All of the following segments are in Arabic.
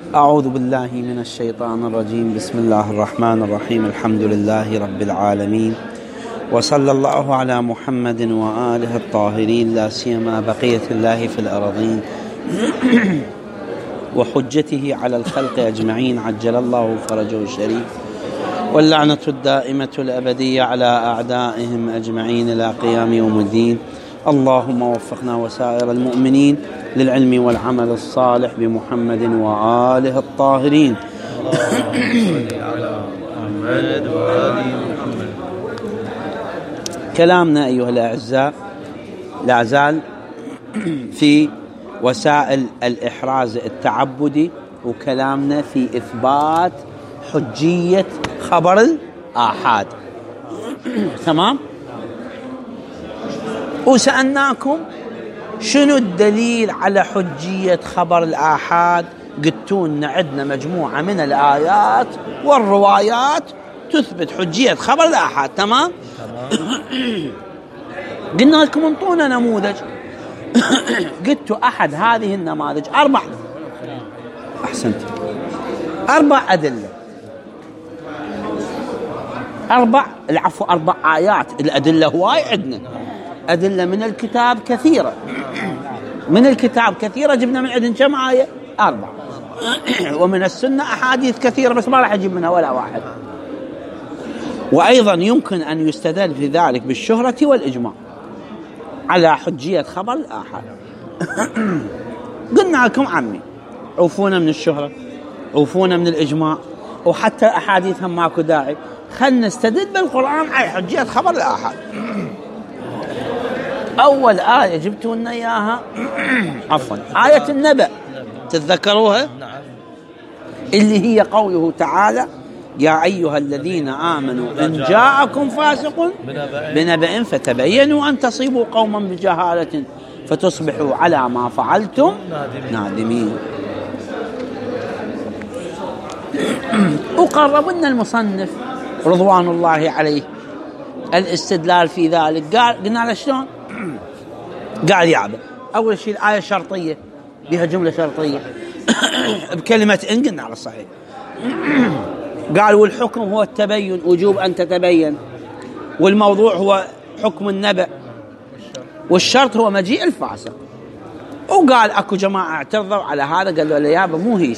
أعوذ بالله من الشيطان الرجيم. بسم الله الرحمن الرحيم. الحمد لله رب العالمين، وصلى الله على محمد وآله الطاهرين، لا سيما بقية الله في الأرضين وحجته على الخلق أجمعين، عجل الله فرجه الشريف، واللعنة الدائمة الأبدية على أعدائهم أجمعين إلى قيام يوم الدين. اللهم وفقنا وسائر المؤمنين للعلم والعمل الصالح بمحمد وآله الطاهرين. كلامنا أيها الأعزاء لا زال في وسائل الإحراز التعبدي، وكلامنا في إثبات حجية خبر الآحاد. تمام؟ وسألناكم شنو الدليل على حجية خبر الآحاد؟ قلتون عندنا مجموعة من الآيات والروايات تثبت حجية خبر الآحاد. تمام؟ قلنا لكم انطونا نموذج. قلتوا أحد هذه النماذج أربع أدلة، أربع آيات. الأدلة هواي عندنا، أدلة من الكتاب كثيرة، جبنا من عندنا كم آية؟ 4. ومن السنة أحاديث كثيرة، بس ما راح أجيب منها ولا واحد. وأيضا يمكن أن يستدل في ذلك بالشهرة والإجماع على حجية خبر الآحاد. قلنا لكم عمي عوفونا من الشهرة، عوفونا من الإجماع، وحتى أحاديثهم ماكو داعي، خلنا نستدل بالقرآن على حجية خبر الآحاد. أول آية جبتوا لنا إياها آية النبأ، تتذكروها؟ اللي هي قوله تعالى: يا أيها الذين آمنوا إن جاءكم فاسق بنبأ فتبينوا أن تصيبوا قوما بجهالة فتصبحوا على ما فعلتم نادمين. وقرب لنا المصنف رضوان الله عليه الاستدلال في ذلك. قلنا له شلون؟ قال يعبد أول شيء الآية شرطية، بها جملة شرطية بكلمة إن. قلنا على الصحيح. قال والحكم هو التبين، وجوب أن تتبين، والموضوع هو حكم النبأ، والشرط هو مجيء الفاسق. وقال أكو جماعة اعترضوا على هذا، قالوا له يابا مو هيش،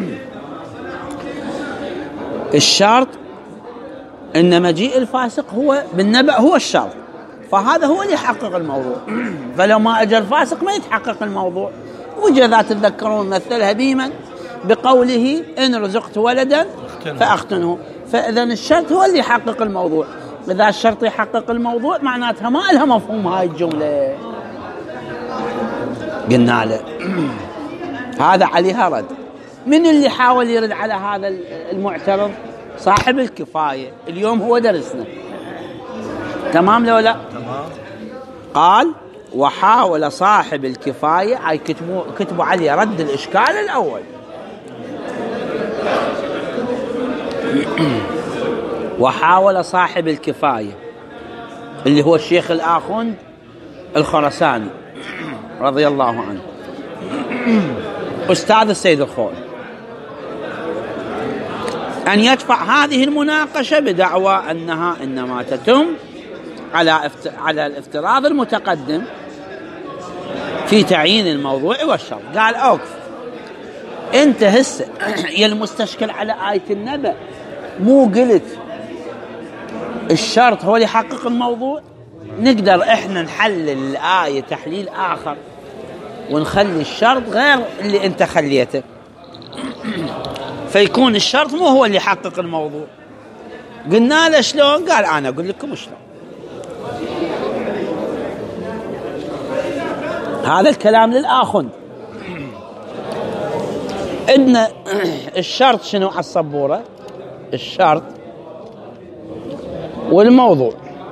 الشرط إن مجيء الفاسق هو بالنبأ هو الشرط، فهذا هو اللي يحقق الموضوع. فلو ما أجى الفاسق ما يتحقق الموضوع. وجذا تتذكرون مثلها بيمن بقوله: إن رزقت ولدا فأختنه. فإذا الشرط هو اللي يحقق الموضوع. إذا الشرط يحقق الموضوع معناتها ما لها مفهوم هاي الجملة. قلنا له هذا عليها رد. من اللي حاول يرد على هذا المعترض؟ صاحب الكفاية، اليوم هو درسنا. تمام لو لا؟ تمام. قال: وحاول صاحب الكفاية، أي كتبوا عليه رد الإشكال الأول. وحاول صاحب الكفاية اللي هو الشيخ الآخوند الخرساني رضي الله عنه، أستاذ السيد الخوئي، أن يدفع هذه المناقشة بدعوى أنها إنما تتم على الافتراض المتقدم في تعيين الموضوع والشرط. قال: أوقف أنت هسه يا المستشكل على آية النبأ، مو قلت الشرط هو اللي يحقق الموضوع؟ نقدر إحنا نحلل الآية تحليل آخر ونخلي الشرط غير اللي أنت خليته، فيكون الشرط مو هو اللي يحقق الموضوع. قلنا له شلون؟ قال: أنا أقول لكم شلون. هذا الكلام للآخوند. إن الشرط شنو على السبورة؟ الشرط والموضوع.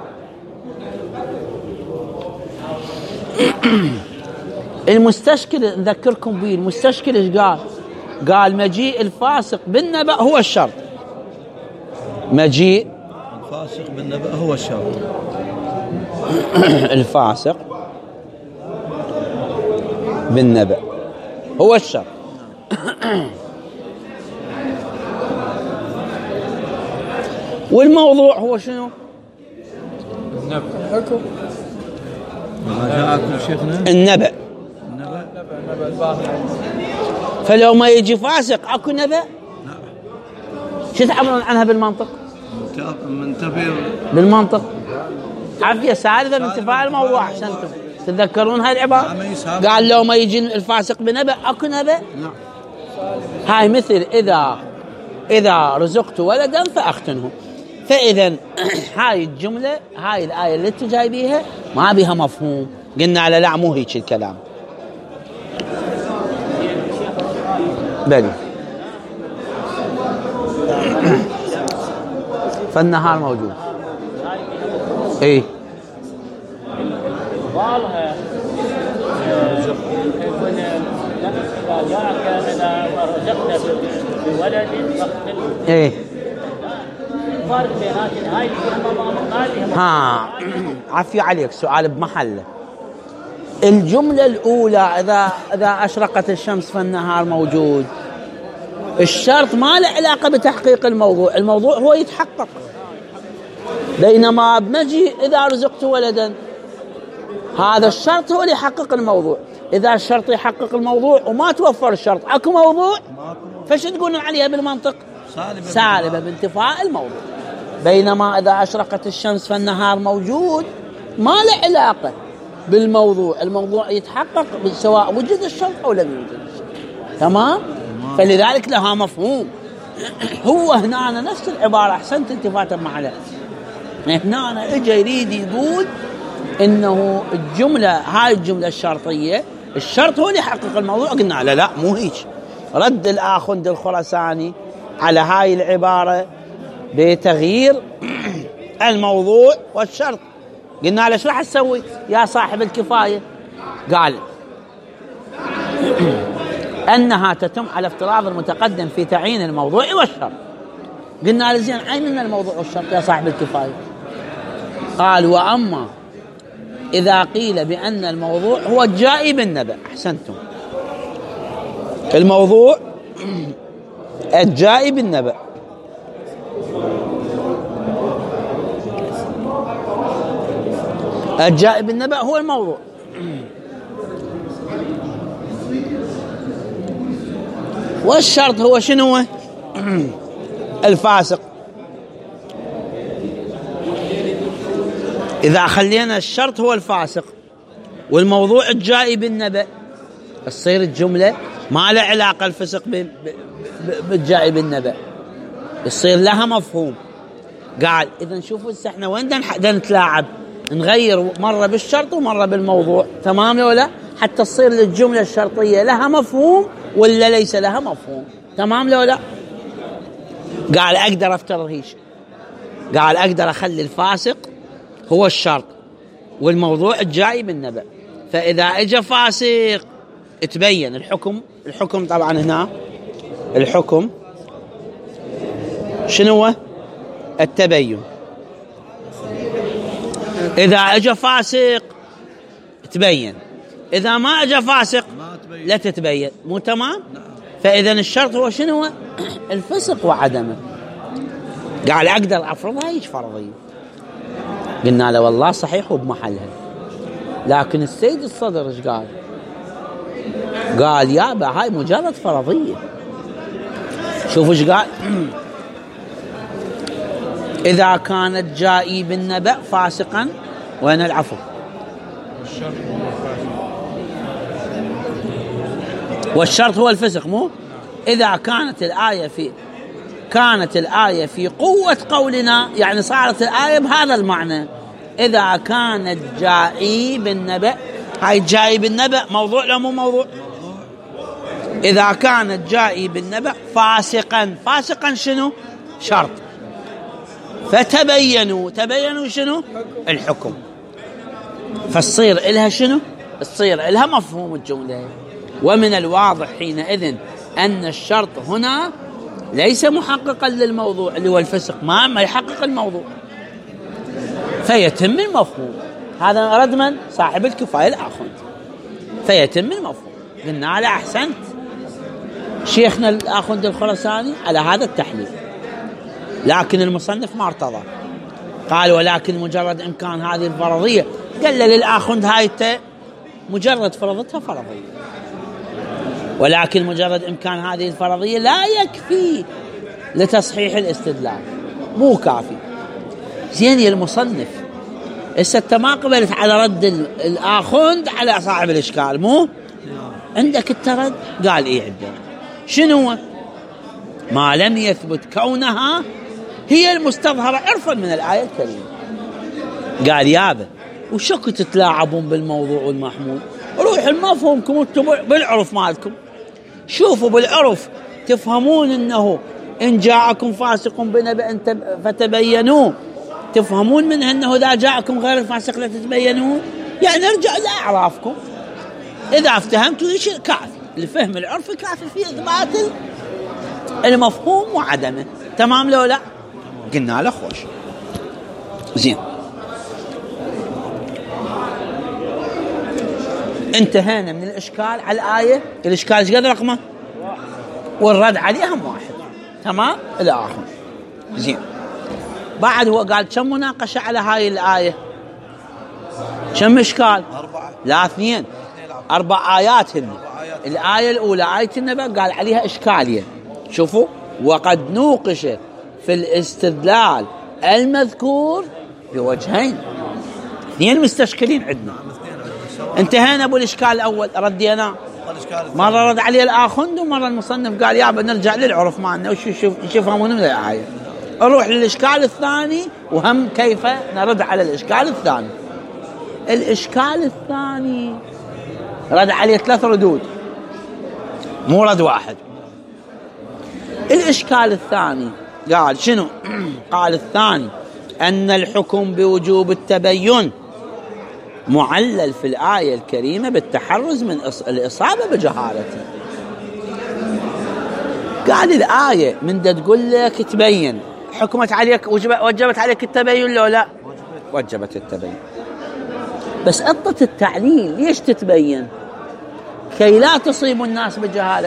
المستشكل نذكركم به، المستشكل ايش قال؟ قال: مجيء الفاسق بالنبأ هو الشرط. مجيء الفاسق بالنبأ هو الشرط. الفاسق بالنبأ هو الشرط. والموضوع هو شنو؟ حكم. ما جاءكم شيخنا النبأ. فلو ما يجي فاسق اكو نبأ؟ شو تعبرون عنها بالمنطق؟ منتفر بالمنطق عافية سالفة من انتفاع الموضوع. احسنتم تتذكرون هاي العبارة؟ قال لو ما يجي الفاسق بنبأ اكو نبأ؟ نعم. هاي مثل إذا رزقت ولدا فأختنه. فإذا هاي الجملة، هاي الآية اللي انتم جايبيها ما بها مفهوم. قلنا لا مو هيك الكلام. بل فالنهار موجود. ايه والها إذا جاءك إذا رزقت بولد فاختله. ايه الفارق بيناتنا هاي ها عفي عليك، سؤال بمحله. الجملة الأولى إذا أشرقت الشمس فالنهار موجود، الشرط ما له علاقة بتحقيق الموضوع، الموضوع هو يتحقق. بينما بنجي إذا رزقت ولدا، هذا الشرط هو اللي يحقق الموضوع. إذا الشرط يحقق الموضوع وما توفر الشرط اكو موضوع، فش تقولون عليها بالمنطق؟ سالبة بانتفاء الموضوع. بينما إذا أشرقت الشمس فالنهار موجود ما له علاقة بالموضوع، الموضوع يتحقق سواء وجد الشرط أو لم يوجد الشرط. تمام؟ فلذلك لها مفهوم. هو هنا نفس العبارة، أحسنت التفاتا معنا. هنا اجى يريد يقول إنه الجملة، هاي الجملة الشرطية، الشرط هو اللي يحقق الموضوع. قلنا لا مو هيك. رد الآخوند الخراساني على هاي العبارة بتغيير الموضوع والشرط. قلنا له شو راح تسوي يا صاحب الكفاية؟ قال أنها تتم على افتراض المتقدم في تعيين الموضوع والشرط. قلنا له زين عيننا الموضوع والشرط يا صاحب الكفاية. قال وأما إذا قيل بأن الموضوع هو الجائي بالنبأ. أحسنتم، الموضوع الجائي بالنبأ. الجائي بالنبأ هو الموضوع. والشرط هو شنو؟ الفاسق. إذا خلينا الشرط هو الفاسق والموضوع الجائي بالنبأ، تصير الجملة ما لها علاقة الفسق بالجائي بالنبأ، يصير لها مفهوم. قال إذا شوفوا احنا وين نتلاعب، نغير مرة بالشرط ومرة بالموضوع. تمام ولا؟ حتى تصير للجملة الشرطية لها مفهوم ولا ليس لها مفهوم. تمام ولا؟ قال أقدر أفترض هيك، قال أقدر أخلي الفاسق هو الشرط والموضوع الجاي بالنبأ. فإذا اجى فاسق تبين الحكم طبعا هنا الحكم شنو هو؟ التبين. إذا اجى فاسق تبين، إذا ما اجى فاسق لا تتبين. مو تمام؟ فإذا الشرط هو شنو؟ الفسق وعدمه. قال أقدر أفرضها هيك فرضية. قلنا له والله صحيح وبمحلها، لكن السيد الصدر ايش قال؟ قال يابا هاي مجرد فرضية. شوفوا ايش قال؟ إذا كانت جائي بالنبأ فاسقا، وين العفو؟ والشرط هو الفسق. مو إذا كانت الآية في قوة قولنا، يعني صارت الآية بهذا المعنى. إذا كانت جائي بالنبأ، هاي جائي بالنبأ موضوع لو مو موضوع؟ إذا كانت جائي بالنبأ فاسقا شنو؟ شرط. فتبينوا شنو؟ الحكم. فالصير إلها شنو؟ الصير إلها مفهوم الجملة. ومن الواضح حينئذ أن الشرط هنا ليس محققا للموضوع اللي هو الفسق، ما يحقق الموضوع، فيتم المفهوم. هذا رد من؟ صاحب الكفاية الآخوند. فيتم المفهوم. قلنا على أحسنت شيخنا الآخوند الخراساني على هذا التحليل. لكن المصنف ما ارتضى، قال ولكن مجرد إمكان هذه الفرضية، قال للآخوند هاي مجرد فرضتها فرضية، ولكن مجرد إمكان هذه الفرضية لا يكفي لتصحيح الاستدلال، مو كافي. زين يا المصنف هسه ما قبلت على رد الآخوند على صاحب الإشكال، مو عندك الترد؟ قال إيه عندك. شنو؟ ما لم يثبت كونها هي المستظهرة عرفا من الآية الكريمة. قال يابا وشكو تتلاعبون بالموضوع والمحمول؟ روح المفهومكم انتم بالعرف مالكم، شوفوا بالعرف تفهمون انه ان جاءكم فاسق بنبأ فتبينوا، تفهمون منها انه اذا جاءكم غير الفاسق لا تتبينون، يعني ارجع لاعرافكم. اذا افتهمتوا شيء كافي، الفهم العرفي كافي في اثبات المفهوم وعدمه. تمام لو لا؟ قلنا له خوش. زين انتهينا من الاشكال على الايه. الاشكال ايش قد رقمه؟ والرد عليه هم واحد. تمام الى اخر. زين بعد هو قال كم مناقشه على هاي الايه؟ كم اشكال؟ 4. لا 2. 4 آيات هن. الآية الأولى آية النبأ قال عليها إشكالية. شوفوا وقد نوقش في الاستدلال المذكور بوجهين، 2 مستشكلين عندنا. انتهينا أبو الإشكال الأول ردينا، مرة رد عليه الآخوند ومرة المصنف قال يابا نرجع للعرف مالنا وش يفهمون من الآية. نروح للإشكال الثاني وهم كيف نرد على الإشكال الثاني. الإشكال الثاني رد عليه 3 ردود مو رد واحد. الإشكال الثاني قال شنو؟ قال الثاني أن الحكم بوجوب التبين معلل في الآية الكريمة بالتحرز من الإصابة بجهالته. قال الآية من دا تقول لك تبين، حكمت عليك وجبت عليك التبين لو لا؟ وجبت التبين، بس أطت التعليل ليش تتبين؟ كي لا تصيب الناس بجهالة.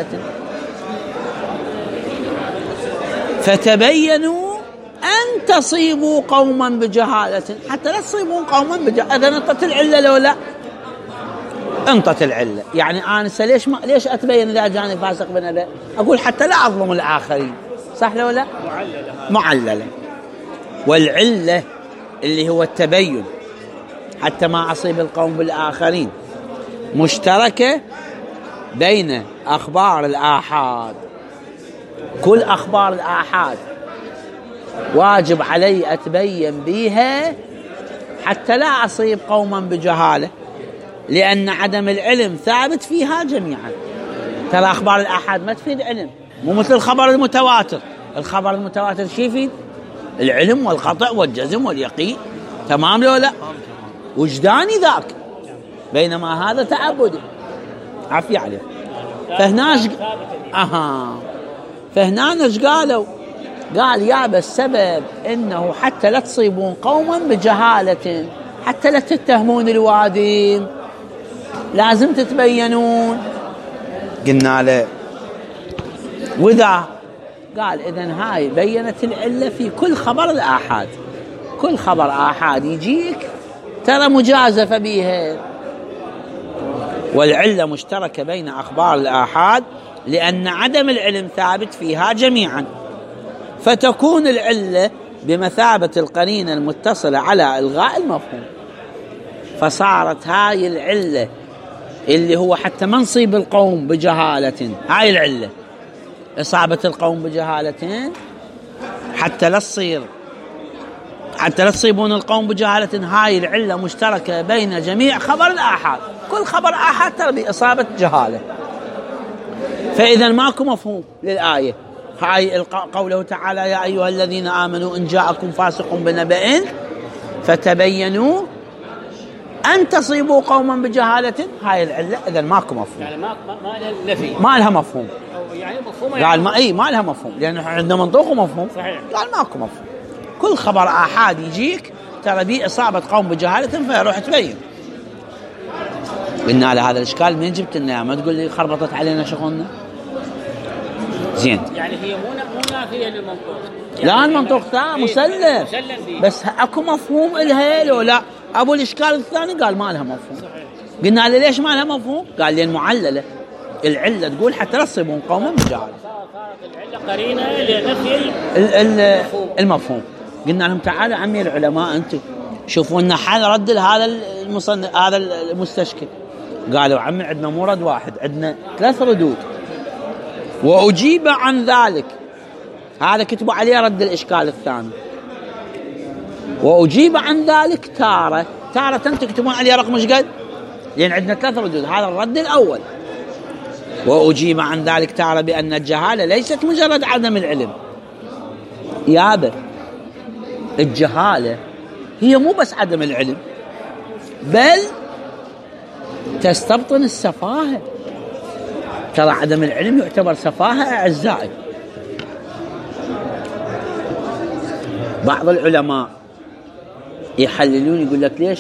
فتبينوا أن تصيبوا قوما بجهالة، حتى لا تصيبون قوما بجهالة. إذا انطت العلة لو لا؟ انطت العلة. يعني آنسة ليش أتبين إذا جاني فاسق بنبأ؟ أقول حتى لا أظلم الآخرين، صح لو لا؟ معللة. والعلة اللي هو التبين حتى ما أصيب القوم بالآخرين مشتركة بين أخبار الآحاد. كل أخبار الآحاد واجب علي أتبين بيها حتى لا أصيب قوما بجهالة، لأن عدم العلم ثابت فيها جميعا. ترى أخبار الآحاد ما تفيد علم، مو مثل الخبر المتواتر. الخبر المتواتر شي يفيد؟ العلم والقطع والجزم واليقين. تمام لو لا؟ وجداني ذاك، بينما هذا تعبدي. عافية عليه. فهناش قالوا؟ قال يا السبب إنه حتى لا تصيبون قوما بجهالة، حتى لا تتهمون الوادين لازم تتبينون. قلنا له وذا قال إذن هاي بينت العلة في كل خبر الآحاد. كل خبر آحاد يجيك ترى مجازفة بيها. والعلة مشتركة بين أخبار الآحاد لأن عدم العلم ثابت فيها جميعا، فتكون العلة بمثابة القرينة المتصلة على إلغاء المفهوم. فصارت هاي العلة اللي هو حتى ما نصيب القوم بجهالة، هاي العلة إصابة القوم بجهالة حتى لا تصيبون القوم بجهالة. هاي العلة مشتركة بين جميع خبر الآحاد. كل خبر آحاد ترى بإصابة جهالة. فإذا ماكو مفهوم للآية. هاي قوله تعالى يا أيها الذين آمنوا إن جاءكم فاسق بنبأ فتبينوا أن تصيبوا قوما بجهالة. هاي العلة. إذا ماكو مفهوم، يعني ما نفي، ما لها مفهوم. يعني مفهوم قال ما لها مفهوم، لأن عندنا منطوق ومفهوم. صحيح. قال ماكو مفهوم. كل خبر آحاد يجيك ترى بيه إصابة قوم بجهالة فيروح تبين. قلنا على هذا الإشكال من جبت لنا؟ ما تقول لي خربطت علينا شغلنا. زين. يعني هي مو نافية للمنطوق. لا يعني المنطوق ثاني مسلم فيه. بس اكو مفهوم الها لو لا. ابو الاشكال الثاني قال ما لها مفهوم. صحيح. قلنا له ليش ما لها مفهوم؟ قال لان معلله العله تقول حتى لا تصيبون قوما بجهاله. صارت العله قرينه لنفي المفهوم. قلنا لهم تعالوا عمي العلماء انتم شوفوا لنا حل رد هذا هذا المستشكل. قالوا عمي عندنا مو رد واحد، عندنا 3 ردود. واجيب عن ذلك، هذا كتبوا عليه رد الاشكال الثاني. واجيب عن ذلك تارة تكتبون عليه رقم ايش قد؟ لان عندنا 3 ردود. هذا الرد الاول. واجيب عن ذلك تارة بان الجهاله ليست مجرد عدم العلم. يابا الجهاله هي مو بس عدم العلم، بل تستبطن السفاهه. ترى عدم العلم يعتبر سفاهه اعزائي. بعض العلماء يحللون يقول لك ليش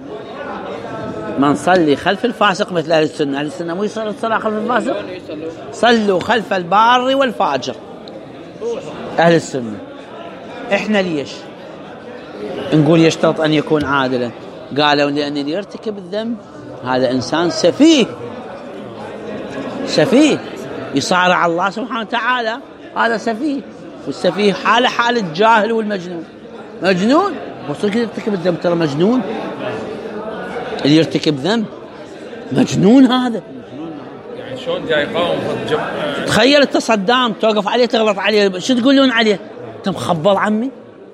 ما نصلي خلف الفاسق مثل اهل السنه؟ اهل السنه مو يصلوا الصلاه خلف الفاسق، صلوا خلف البار والفاجر. اهل السنه احنا ليش نقول يشترط ان يكون عادلا؟ قالوا لان اللي يرتكب الذنب هذا انسان سفيه يصارع الله سبحانه وتعالى، هذا سفيه. والسفيه حال الجاهل والمجنون. مجنون وصل كذا يرتكب الذنب، ترى مجنون اللي يرتكب ذنب، مجنون هذا. يعني شلون جاي يقاوم؟ تخيل انت صدام توقف عليه تغلط عليه، شو تقولون عليه؟ انت مخبل عمي.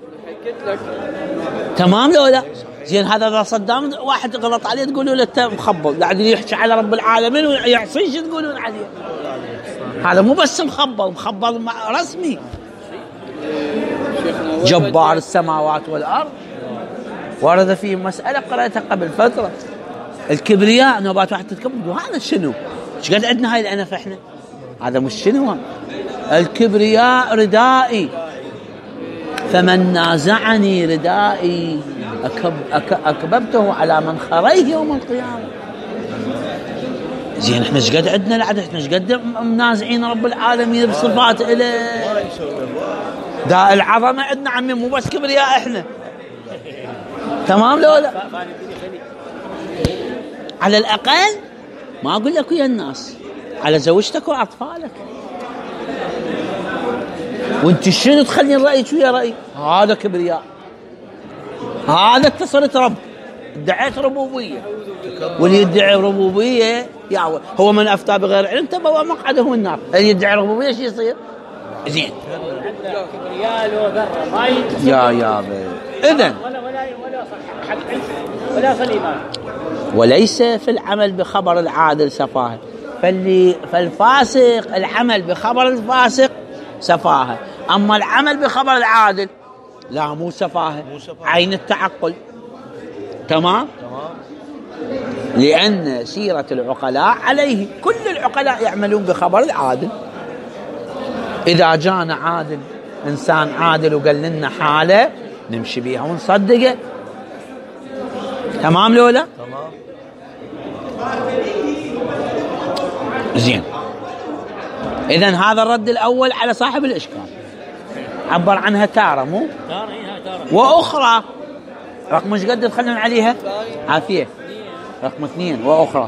تمام لو لا؟ زين هذا صدام واحد غلط عليه تقولوا له انت مخبل، قاعد يحكي على رب العالمين ويعصي، شو تقولون عليه؟ هذا مو بس مخبل رسمي. جبار السماوات والارض. ورد فيه مسألة قرأتها قبل فترة، الكبرياء نوبات واحد تتكبر. هذا شنو؟ ايش قد عندنا هاي الأنف احنا؟ هذا مش شنو؟ الكبرياء ردائي، فمن نازعني ردائي أكببته على منخريه يوم القيامة. زين احنا ايش قد عندنا العدد؟ احنا ايش قد منازعين رب العالمين بصفات إله؟ دا العظمة عندنا عمي، مو بس كبرياء احنا. تمام لو لا؟ على الأقل ما أقول لك ويا الناس، على زوجتك وأطفالك. وانت شنو تخلي رأيك ويا رأي؟ هذا كبرياء، هذا اتصلت رب، ادعيت ربوبية. واللي يدعي ربوبية هو من أفتى بغير علم تبوأ مقعده النار. اللي يدعي ربوبية شو يصير؟ زين كبرياء لو ذرة ما يا إذن ولا في الإيمان. وليس في العمل بخبر العادل سفاهة. فالفاسق العمل بخبر الفاسق سفاهة، أما العمل بخبر العادل لا مو سفاهة، عين التعقل. تمام؟ لأن سيرة العقلاء عليه، كل العقلاء يعملون بخبر العادل. إذا جانا عادل، إنسان عادل وقال لنا حالة نمشي بيها ونصدقه. تمام لولا؟ تمام. زين. إذن هذا الرد الأول على صاحب الإشكال، عبر عنها تارة مو؟ تارة. وأخرى رقم ايش قد تخلون عليها؟ عافية. رقم 2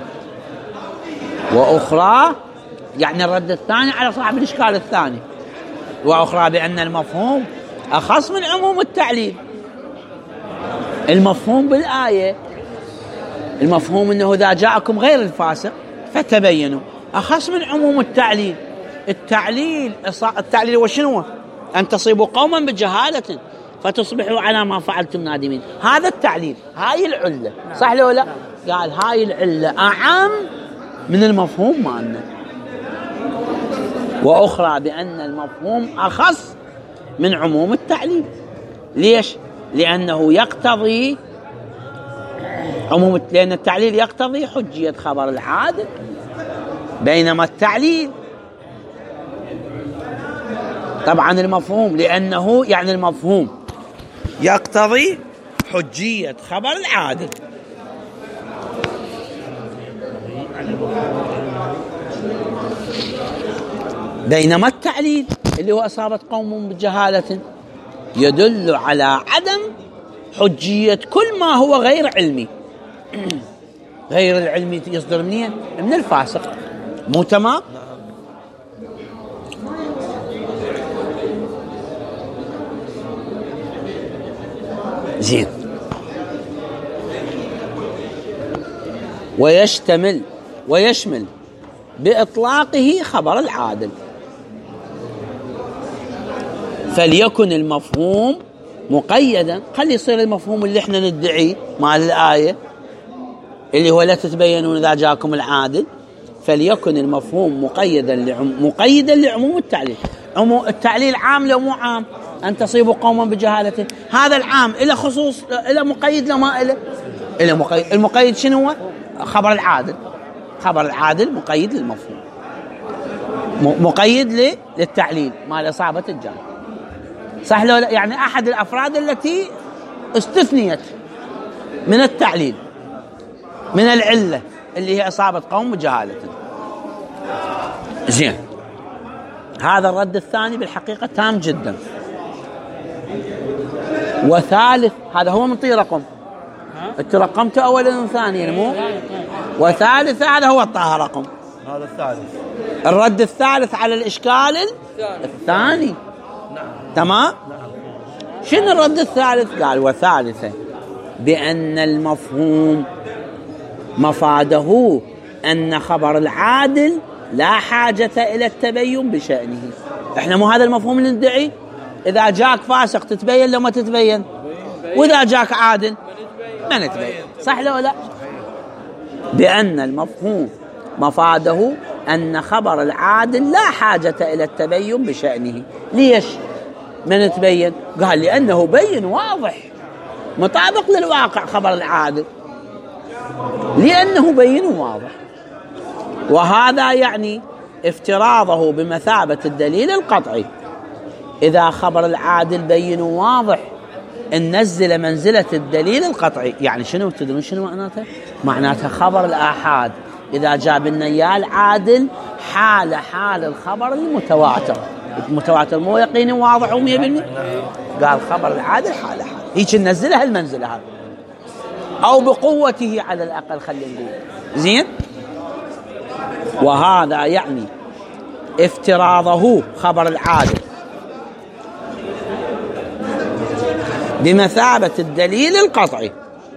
وأخرى يعني الرد الثاني على صاحب الإشكال الثاني. وأخرى بأن المفهوم أخص من عموم التعليل. المفهوم بالآية، المفهوم أنه إذا جاءكم غير الفاسق فتبينوا، أخص من عموم التعليل. التعليل وشنو؟ أن تصيبوا قوما بجهالة فتصبحوا على ما فعلتم نادمين. هذا التعليل، هاي العلة. صح لو لا؟ قال هاي العلة أعم من المفهوم مالنا. وأخرى بأن المفهوم أخص من عموم التعليل. ليش؟ لأنه يقتضي لأن التعليل يقتضي حجية خبر العادل، بينما التعليل طبعا المفهوم لأنه يعني المفهوم يقتضي حجية خبر العادل. بينما التعليل اللي هو أصابت قوم بجهالة يدل على عدم حجية كل ما هو غير علمي. غير العلمي يصدر منين؟ من الفاسق. مو تمام؟ زين. ويشمل بإطلاقه خبر العادل، فليكن المفهوم مقيدا. خلي يصير المفهوم اللي احنا ندعيه مع الآية اللي هو لا تتبينون إذا جاءكم العادل، فليكن المفهوم مقيدا لعموم التعليل. التعليل عام لو مو عام؟ أن تصيبوا قوما بجهالة، هذا العام إلى خصوص، إلى مقيد لو ما إلى مقيد. المقيد شنو هو؟ خبر العادل. خبر العادل مقيد للمفهوم، مقيد للتعليل مال إصابة الجهل. صح لو لا؟ يعني أحد الأفراد التي استثنيت من التعليل من العلة اللي هي إصابة قوم بجهالة. زين. هذا الرد الثاني بالحقيقة تام جدا. وثالث، هذا هو من رقم، انت رقمته اولا وثانيا مو؟ وثالث هذا هو الطه رقم، هذا الثالث، الرد الثالث على الإشكال الثاني. نعم. تمام. شنو الرد الثالث؟ قال وثالثا بأن المفهوم مفاده أن خبر العادل لا حاجة إلى التبين بشأنه. احنا مو هذا المفهوم اللي ندعي؟ إذا جاك فاسق تتبين لو ما تتبين، وإذا جاك عادل ما نتبين. صح لو لا؟ بأن المفهوم مفاده أن خبر العادل لا حاجة إلى التبين بشأنه. ليش ما نتبين؟ قال لأنه بين واضح مطابق للواقع. خبر العادل لأنه بين واضح، وهذا يعني افتراضه بمثابة الدليل القطعي. إذا خبر العادل بين واضح ننزل منزلة الدليل القطعي. يعني شنو تدرون شنو معناتها؟ معناتها خبر الآحاد إذا جاب لنا يا العادل حال الخبر المتواتر. المتواتر مو يقيني واضح و100%. قال خبر العادل حال هيك ننزلها المنزلة هذا، أو بقوته على الأقل خلينا نقول. زين. وهذا يعني افتراضه خبر العادل بمثابة الدليل القطعي،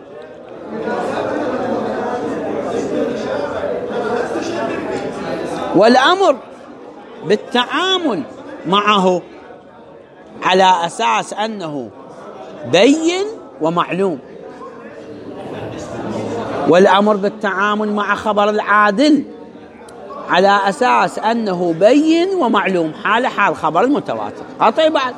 والأمر بالتعامل معه على أساس أنه بين ومعلوم. والأمر بالتعامل مع خبر العادل على أساس أنه بين ومعلوم حال خبر المتواتر قطعي بعد.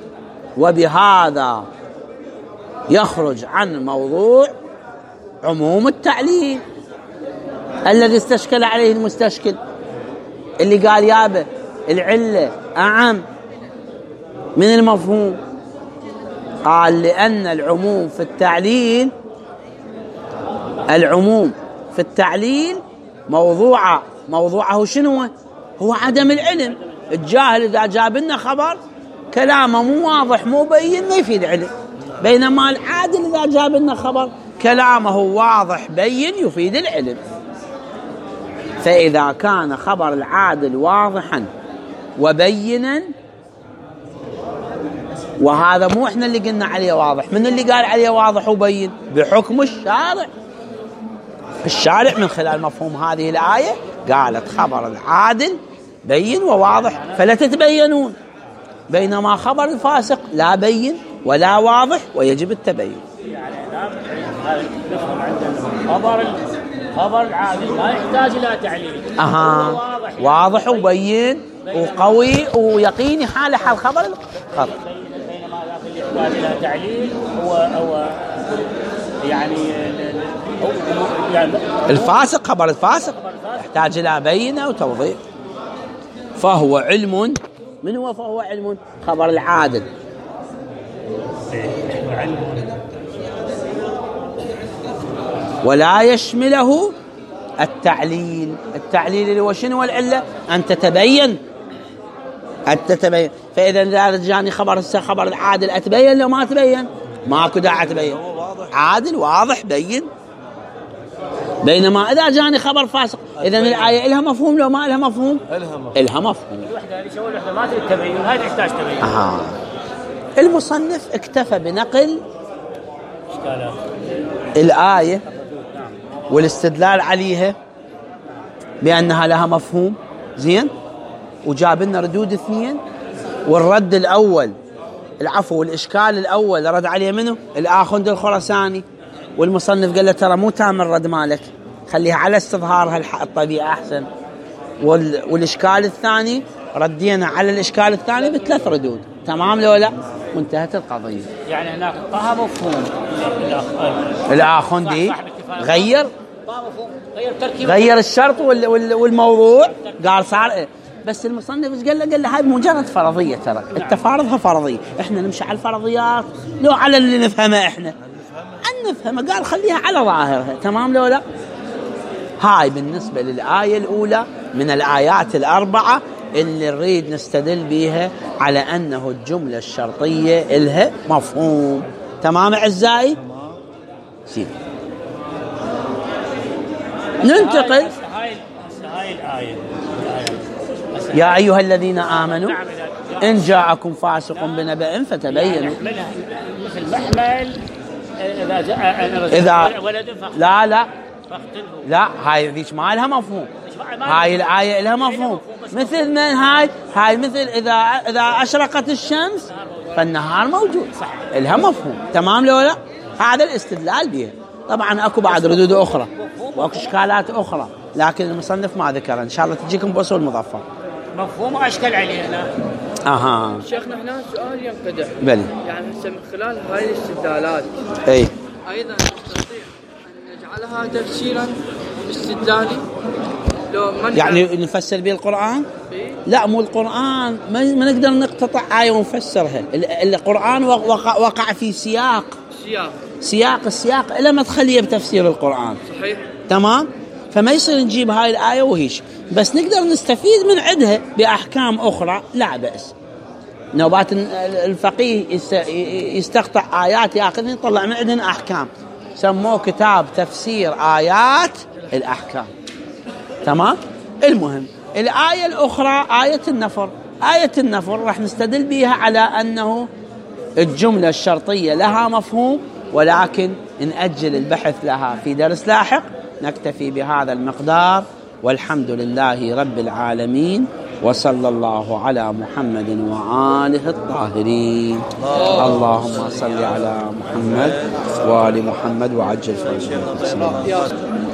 وبهذا يخرج عن موضوع عموم التعليل الذي استشكل عليه المستشكل، اللي قال يابا العلة أعم من المفهوم. قال لأن العموم في التعليل موضوعه شنو هو؟ عدم العلم. الجاهل إذا جاب لنا خبر كلامه مو واضح مو بين ما يفيد علم، بينما العادل إذا جاب لنا خبر كلامه واضح بين يفيد العلم. فإذا كان خبر العادل واضحا وبينا، وهذا مو احنا اللي قلنا عليه واضح، من اللي قال عليه واضح وبين؟ بحكم الشارع من خلال مفهوم هذه الآية قالت خبر العادل بين وواضح فلا تتبينون، بينما خبر الفاسق لا بين ولا واضح ويجب التبين. يعني عندنا خبر العادل لا يحتاج إلى تعليل. واضح وبين وقوي ويقيني حال خبر الخطأ. بينما اللي يحتاج إلى تعليل هو يعني الفاسق. خبر الفاسق يحتاج إلى بينة وتوضيح. فهو علم. من هو فهو علم؟ خبر العادل. ولا يشمله التعليل. التعليل اللي هو شنو العلة؟ أن تتبين حتى تبين. فإذا إذا جاني خبر عادل أتبين لو ما تبين ماكو داعي أتبين، عادل واضح بين. بينما إذا جاني خبر فاسق إذا الآية إلها مفهوم لو ما إلها مفهوم؟ إلها مفهوم. الوحدة اللي سوى الوحدة ما تريد تبين، هاي تحتاج تبين. المصنف اكتفى بنقل الآية والاستدلال عليها بأنها لها مفهوم زين، وجاب لنا ردود اثنين. والرد الأول والإشكال الأول رد عليه منه الآخوند الخراساني، والمصنف قال له ترى مو تام الرد مالك، خليها على استظهارها الطبيعي أحسن. والإشكال الثاني ردينا على الإشكال الثاني بثلاث ردود. تمام لو لا؟ وانتهت القضية. يعني هناك طه مفهوم الآخوندي غير الشرط والموضوع، قال صار بس المصنف قال له هاي مجرد فرضية، ترى التفارضها فرضية، احنا نمشي على الفرضيات لو على اللي نفهمه احنا نفهمه، قال خليها على ظاهرها. تمام لو لا؟ هاي بالنسبة للآية الأولى من الآيات الأربعة اللي نريد نستدل بها على أنه الجملة الشرطية إلها مفهوم. تمام أعزائي؟ ننتقل. هاي الآية يا أيها الذين آمنوا إن جاءكم فاسق بنبأ فتبينوا. مثل محمل إذا لا هاي ذيك ما لها مفهوم، هاي الآية لها مفهوم. مثل من هاي مثل إذا أشرقت الشمس فالنهار موجود، لها مفهوم. تمام لو لا؟ هذا الاستدلال بها. طبعا أكو بعد ردود أخرى وأكو إشكالات أخرى لكن المصنف ما ذكرها، إن شاء الله تجيكم بأصول مضافة. مفهوم وأشكال علينا. شيخنا احنا سؤال ينقدح. بلي. يعني من خلال هاي الاستدلالات أيضا نستطيع أن نجعلها تفسيرا استدلالي لو يعني نفسر به القرآن؟ لا مو القرآن، ما نقدر نقتطع آية ونفسرها. القرآن وقع في السياق إلا ما تخليه بتفسير القرآن. صحيح. تمام. فما يصير نجيب هاي الآية وهيش بس نقدر نستفيد من عندها بأحكام أخرى لا بأس. نوبات الفقيه يستقطع آيات يأخذ يطلع من عندنا أحكام، سموه كتاب تفسير آيات الأحكام. تمام. المهم الآية الأخرى آية النفر راح نستدل بها على أنه الجملة الشرطية لها مفهوم، ولكن نأجل البحث لها في درس لاحق. نكتفي بهذا المقدار والحمد لله رب العالمين، وصلى الله على محمد وآله الطاهرين. اللهم صل على محمد وآل محمد وعجل فرجهم.